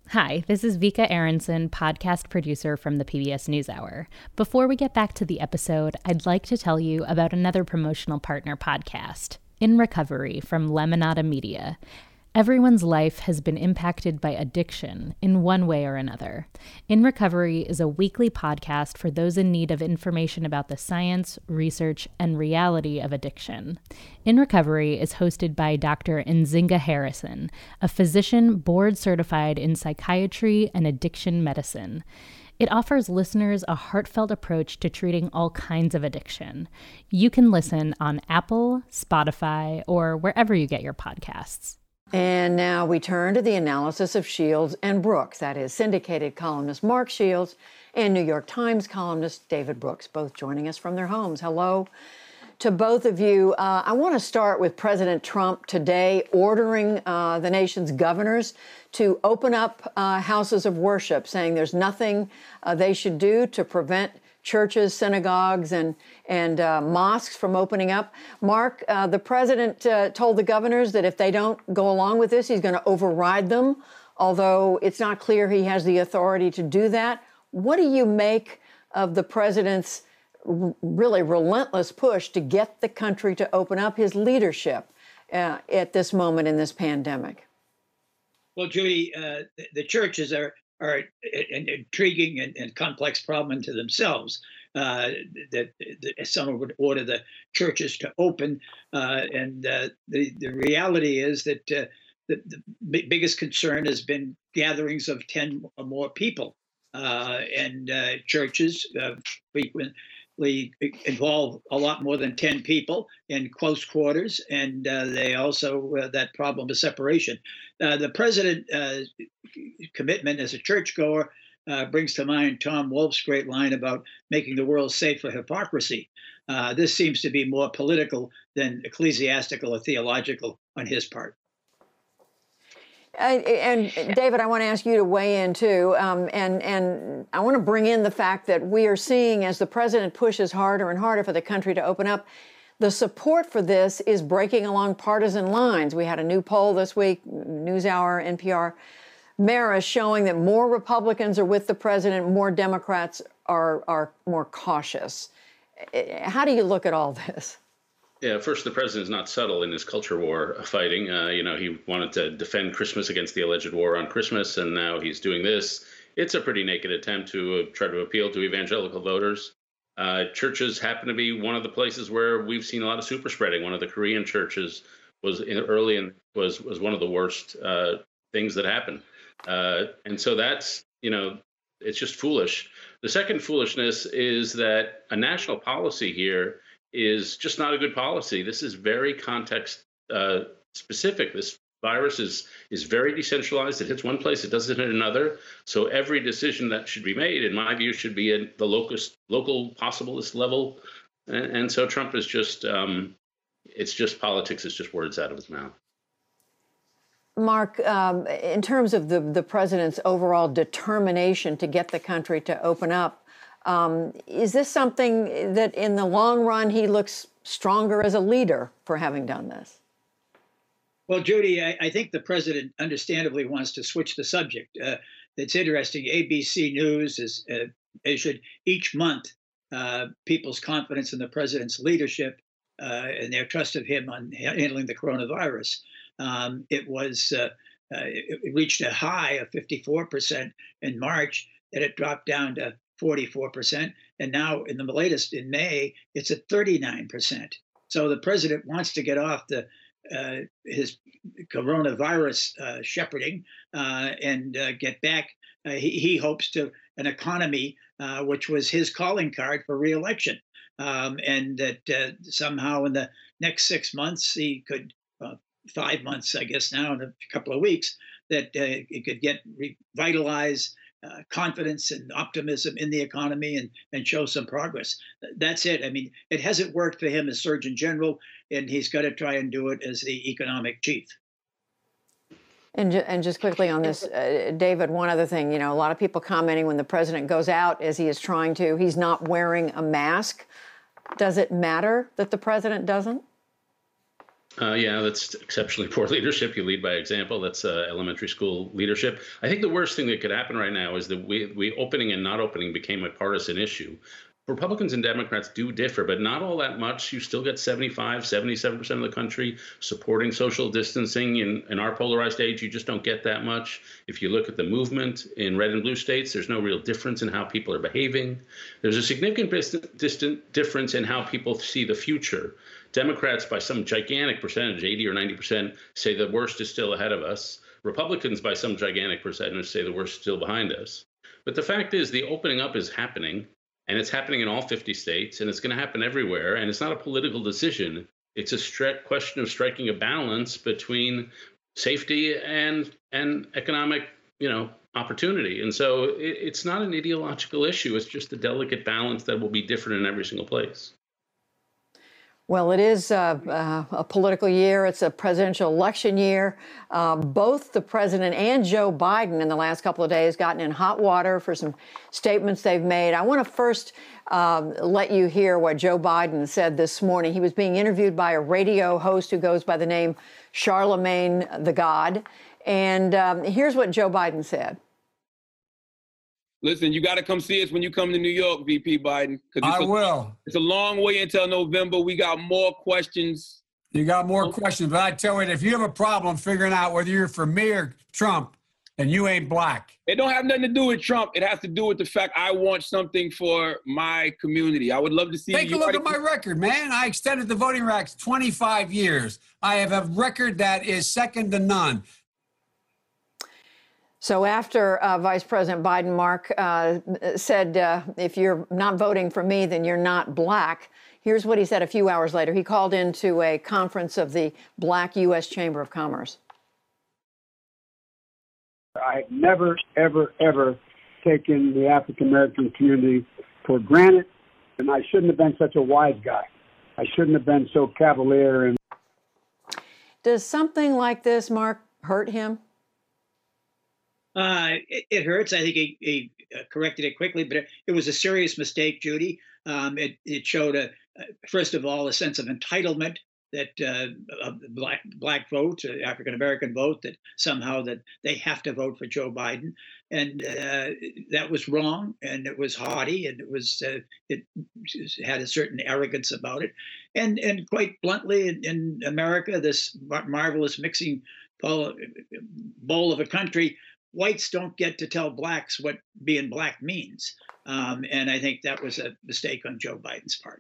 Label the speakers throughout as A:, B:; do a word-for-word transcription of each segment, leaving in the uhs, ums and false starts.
A: Hi, this is Vika Aronson, podcast producer from the P B S NewsHour. Before we get back to the episode, I'd like to tell you about another promotional partner podcast, In Recovery from Lemonada Media. Everyone's life has been impacted by addiction in one way or another. In Recovery is a weekly podcast for those in need of information about the science, research, and reality of addiction. In Recovery is hosted by Doctor Nzinga Harrison, a physician board certified in psychiatry and addiction medicine. It offers listeners a heartfelt approach to treating all kinds of addiction. You can listen on Apple, Spotify, or wherever you get your podcasts.
B: And now we turn to the analysis of Shields and Brooks, that is syndicated columnist Mark Shields and New York Times columnist David Brooks, both joining us from their homes. Hello to both of you. Uh, I want to start with President Trump today ordering uh, the nation's governors to open up uh, houses of worship, saying there's nothing uh, they should do to prevent churches, synagogues, and and uh, mosques from opening up. Mark, uh, the president uh, told the governors that if they don't go along with this, he's going to override them, although it's not clear he has the authority to do that. What do you make of the president's r- really relentless push to get the country to open up, his leadership uh, at this moment in this pandemic?
C: Well, Judy, uh, the, the churches are are an intriguing and, and complex problem unto themselves. Uh, that, that someone would order the churches to open, uh, and uh, the the reality is that uh, the, the b- biggest concern has been gatherings of ten or more people, uh, and uh, churches uh, frequently involve a lot more than ten people in close quarters, and uh, they also uh, that problem of separation. Uh, the president uh, commitment as a churchgoer uh, brings to mind Tom Wolfe's great line about making the world safe for hypocrisy. Uh, this seems to be more political than ecclesiastical or theological on his part.
B: Uh, and David, I want to ask you to weigh in too, um, and and I want to bring in the fact that we are seeing as the president pushes harder and harder for the country to open up, the support for this is breaking along partisan lines. We had a new poll this week, NewsHour, N P R, Marist, showing that more Republicans are with the president, more Democrats are are more cautious. How do you look at all this?
D: Yeah, first, the president is not subtle in his culture war fighting. Uh, you know, he wanted to defend Christmas against the alleged war on Christmas, and now he's doing this. It's a pretty naked attempt to uh, try to appeal to evangelical voters. Uh, churches happen to be one of the places where we've seen a lot of super spreading. One of the Korean churches was in, early and was was one of the worst uh, things that happened. Uh, and so that's, you know, it's just foolish. The second foolishness is that a national policy here is just not a good policy. This is very context uh, specific. This virus is is very decentralized. It hits one place, it doesn't hit another. So every decision that should be made, in my view, should be at the locust, local possibilist level. And, and so Trump is just, um, it's just politics. It's just words out of his mouth.
B: Mark, um, in terms of the, the president's overall determination to get the country to open up, um, is this something that in the long run he looks stronger as a leader for having done this?
C: Well, Judy, I, I think the president understandably wants to switch the subject. Uh, it's interesting. A B C News is uh, issued each month uh, people's confidence in the president's leadership uh, and their trust of him on handling the coronavirus. Um, it was uh, uh, it, it reached a high of fifty-four percent in March, and it dropped down to forty-four percent. And now in the latest, in May, it's at thirty-nine percent. So the president wants to get off the uh, his coronavirus uh, shepherding uh, and uh, get back. Uh, he, he hopes to an economy uh, which was his calling card for reelection, um, and that uh, somehow in the next six months he could, uh, five months, I guess now in a couple of weeks, that uh, he could get revitalize uh, confidence and optimism in the economy and and show some progress. That's it. I mean, it hasn't worked for him as Surgeon General, and he's got to try and do it as the economic chief.
B: And, ju- and just quickly on this, uh, David, one other thing, you know, a lot of people commenting when the president goes out, as he is trying to, he's not wearing a mask. Does it matter that the president doesn't?
D: Uh, yeah, that's exceptionally poor leadership. You lead by example. That's uh, elementary school leadership. I think the worst thing that could happen right now is that we, we opening and not opening became a partisan issue. Republicans and Democrats do differ, but not all that much. You still get seventy-five, seventy-seven percent of the country supporting social distancing. In, in our polarized age, you just don't get that much. If you look at the movement in red and blue states, there's no real difference in how people are behaving. There's a significant distant, distant difference in how people see the future. Democrats, by some gigantic percentage, eighty or ninety percent, say the worst is still ahead of us. Republicans, by some gigantic percentage, say the worst is still behind us. But the fact is, the opening up is happening. And it's happening in all fifty states, and it's going to happen everywhere. And it's not a political decision. It's a stri- question of striking a balance between safety and and economic, you know, opportunity. And so it, it's not an ideological issue. It's just a delicate balance that will be different in every single place.
B: Well, it is uh, uh, a political year. It's a presidential election year. Uh, both the president and Joe Biden in the last couple of days gotten in hot water for some statements they've made. I want to first um, let you hear what Joe Biden said this morning. He was being interviewed by a radio host who goes by the name Charlemagne the God. And um, here's what Joe Biden said.
E: Listen, you got to come see us when you come to New York, V P Biden.
F: I
E: a,
F: will.
E: It's a long way until November. We got more questions.
F: You got more questions, but I tell you, if you have a problem figuring out whether you're for me or Trump, then you ain't black.
E: It don't have nothing to do with Trump. It has to do with the fact I want something for my community. I would love to see.
F: Take
E: you
F: a look at my record, man. I extended the voting rights twenty-five years. I have a record that is second to none.
B: So after uh, Vice President Biden, Mark, uh, said, uh, if you're not voting for me, then you're not black. Here's what he said a few hours later. He called into a conference of the Black U S Chamber of Commerce.
G: I've never, ever, ever taken the African-American community for granted, and I shouldn't have been such a wise guy. I shouldn't have been so cavalier. And
B: Does something like this, Mark, hurt him?
C: Uh, it, it hurts. I think he, he uh, corrected it quickly, but it, it was a serious mistake, Judy. Um, it, it showed, a, uh, first of all, a sense of entitlement that uh, of the black black vote, uh, African American vote, that somehow that they have to vote for Joe Biden, and uh, that was wrong, and it was haughty, and it was uh, it had a certain arrogance about it, and and quite bluntly, in, in America, this mar- marvelous mixing bowl, bowl of a country. Whites don't get to tell blacks what being black means. Um, and I think that was a mistake on Joe Biden's part.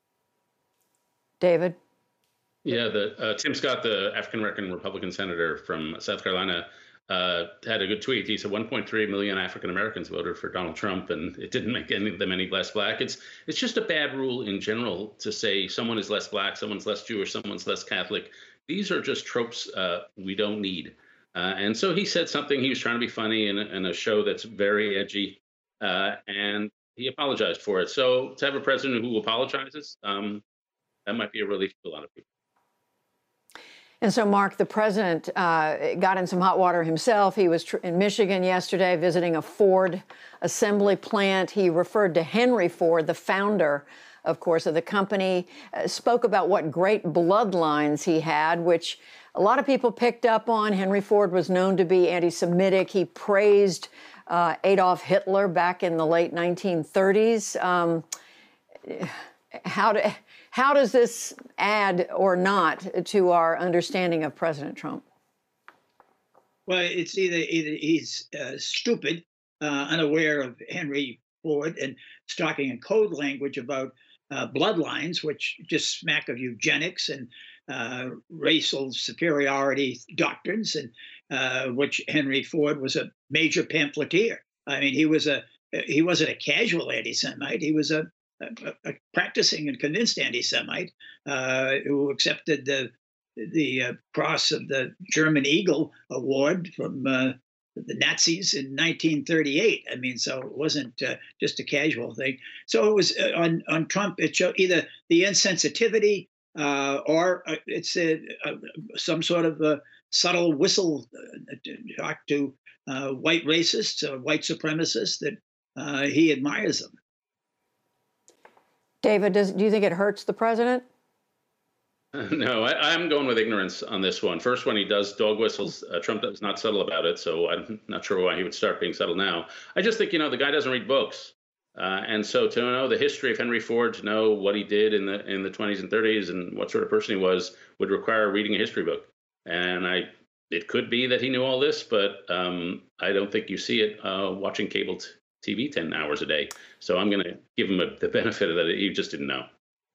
B: David?
D: Yeah, the uh, Tim Scott, the African-American Republican senator from South Carolina, uh, had a good tweet. He said one point three million African-Americans voted for Donald Trump, and it didn't make any of them any less black. It's it's just a bad rule in general to say someone is less black, someone's less Jewish, someone's less Catholic. These are just tropes uh, we don't need. Uh, and so he said something. He was trying to be funny in a, in a show that's very edgy, uh, and he apologized for it. So to have a president who apologizes, um, that might be a relief to a lot of people.
B: And so, Mark, the president uh, got in some hot water himself. He was tr- in Michigan yesterday visiting a Ford assembly plant. He referred to Henry Ford, the founder, of course, of the company, uh, spoke about what great bloodlines he had, which a lot of people picked up on. Henry Ford was known to be anti-Semitic. He praised uh, Adolf Hitler back in the late nineteen thirties. Um, how, do, how does this add or not to our understanding of President Trump?
C: Well, it's either either he's uh, stupid, uh, unaware of Henry Ford, and talking in code language about uh, bloodlines, which just smack of eugenics and uh, racial superiority doctrines, and uh, which Henry Ford was a major pamphleteer. I mean, he was a he wasn't a casual anti-Semite. He was a, a, a practicing and convinced anti-Semite uh, who accepted the the uh, cross of the German Eagle Award from uh, the Nazis in nineteen thirty-eight. I mean, so it wasn't uh, just a casual thing. So it was uh, on on Trump. It showed either the insensitivity uh, or uh, it's a, a, some sort of a subtle whistle uh, talk to uh, white racists or white supremacists that uh, he admires them.
B: David, does, do you think it hurts the president?
D: No, I, I'm going with ignorance on this one. First, when he does dog whistles, uh, Trump is not subtle about it, so I'm not sure why he would start being subtle now. I just think, you know, the guy doesn't read books. Uh, and so to know the history of Henry Ford, to know what he did in the in the twenties and thirties and what sort of person he was, would require reading a history book. And I, it could be that he knew all this, but um, I don't think you see it uh, watching cable t- T V ten hours a day. So I'm going to give him a, the benefit of that. He just didn't know.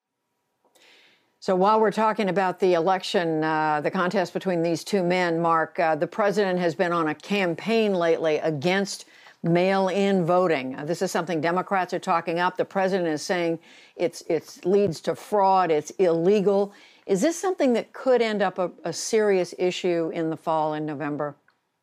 B: So while we're talking about the election, uh, the contest between these two men, Mark, uh, the president has been on a campaign lately against mail-in voting. Uh, this is something Democrats are talking up. The president is saying it's it leads to fraud, it's illegal. Is this something that could end up a, a serious issue in the fall in November?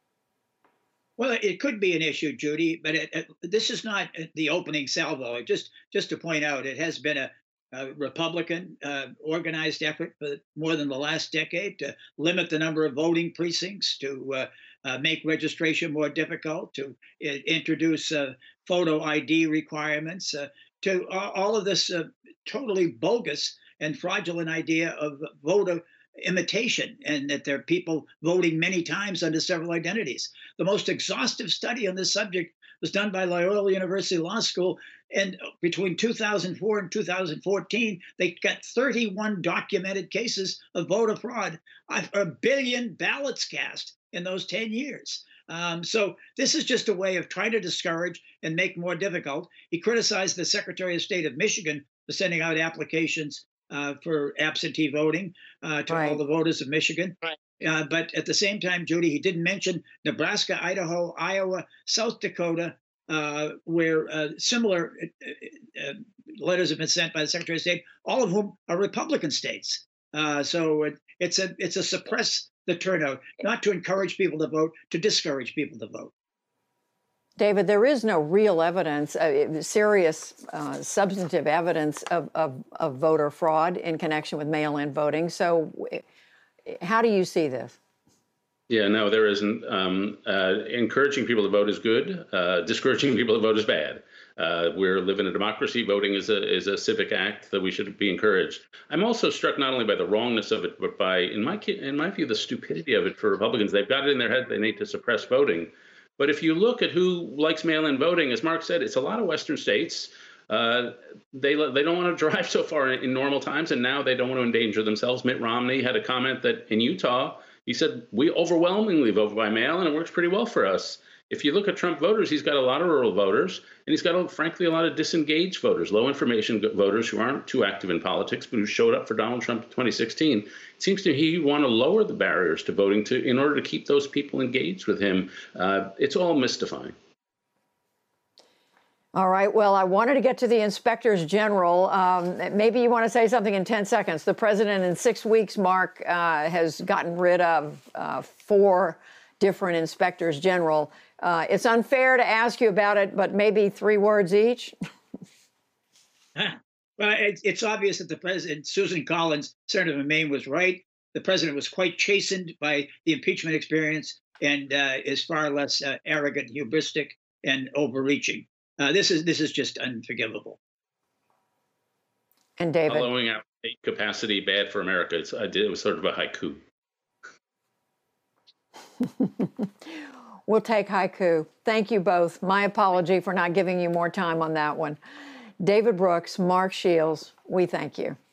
C: Well, it could be an issue, Judy, but it, it, this is not the opening salvo. Just just to point out, it has been a a Republican uh, organized effort for more than the last decade to limit the number of voting precincts, to uh, uh, make registration more difficult, to uh, introduce uh, photo I D requirements, uh, to uh, all of this uh, totally bogus and fraudulent idea of voter imitation, and that there are people voting many times under several identities. The most exhaustive study on this subject was done by Loyola University Law School, and between two thousand four and two thousand fourteen, they got thirty-one documented cases of voter fraud, a billion ballots cast in those ten years. Um, so this is just a way of trying to discourage and make more difficult. He criticized the Secretary of State of Michigan for sending out applications uh, for absentee voting uh, to
B: right.
C: all the voters of Michigan. Right. Uh, but at the same time, Judy, he didn't mention Nebraska, Idaho, Iowa, South Dakota, uh, where uh, similar uh, uh, letters have been sent by the Secretary of State, all of whom are Republican states. Uh, so it, it's a it's a suppress the turnout, not to encourage people to vote, to discourage people to vote.
B: David, there is no real evidence, uh, serious uh, substantive evidence of, of, of voter fraud in connection with mail-in voting. So how do you see this?
D: Yeah, no, there isn't. Um, uh, encouraging people to vote is good. Uh, discouraging people to vote is bad. Uh, we're living in a democracy. Voting is a is a civic act that we should be encouraged. I'm also struck not only by the wrongness of it, but by, in my in my view, the stupidity of it for Republicans. They've got it in their head they need to suppress voting. But if you look at who likes mail-in voting, as Mark said, it's a lot of Western states. Uh, they they don't want to drive so far in, in normal times, and now they don't want to endanger themselves. Mitt Romney had a comment that in Utah, he said, we overwhelmingly vote by mail, and it works pretty well for us. If you look at Trump voters, he's got a lot of rural voters, and he's got, frankly, a lot of disengaged voters, low information voters who aren't too active in politics, but who showed up for Donald Trump in twenty sixteen. It seems to me he want to lower the barriers to voting to in order to keep those people engaged with him. Uh, it's all mystifying.
B: All right. Well, I wanted to get to the inspectors general. Um, maybe you want to say something in ten seconds. The president in six weeks, Mark, uh, has gotten rid of uh, four different inspectors general. Uh, it's unfair to ask you about it, but maybe three words each.
C: Well, it's, it's obvious that the president, Susan Collins, Senator from Maine, was right. The president was quite chastened by the impeachment experience and uh, is far less uh, arrogant, hubristic, and overreaching. Uh, this is this is just unforgivable.
B: And David,
D: blowing out state capacity bad for America. It's I did it was sort of a haiku.
B: We'll take haiku. Thank you both. My apology for not giving you more time on that one. David Brooks, Mark Shields, we thank you.